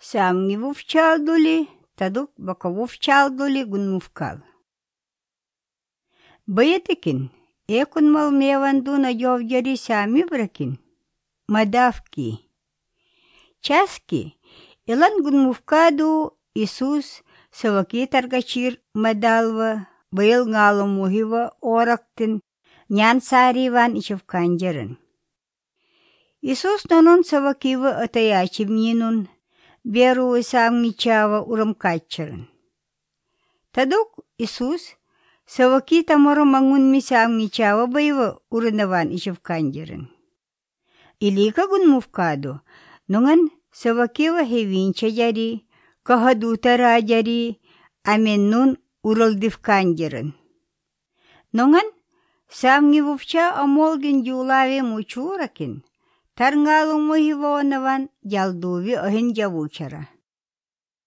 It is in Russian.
Самги вовчалдули, тадук бака вовчалдули гунмувкал. Баятикин, экун мал мевандуна йовджари сами бракин. Мадавки. Часки, илан гунмувкаду Исус саваки таргачир мадалва, байыл нгалу мухива орактин, нян сариван ичевканджаран. Исус нанун савакива атаячивнинун, беру самгичава урамкачаран. Тадук Исус саваки тамару манgunmi самгичава байва уранаван ичевканджаран. Ilika gunmuvkado, nungan sawakива hevincha jari, kahadutara jari, amen nun uraldifkanjaran. Nungan samgivuvcha amolgin julavi muchurakin, tarngalung muhivonavan jalduvi ohin javuchara.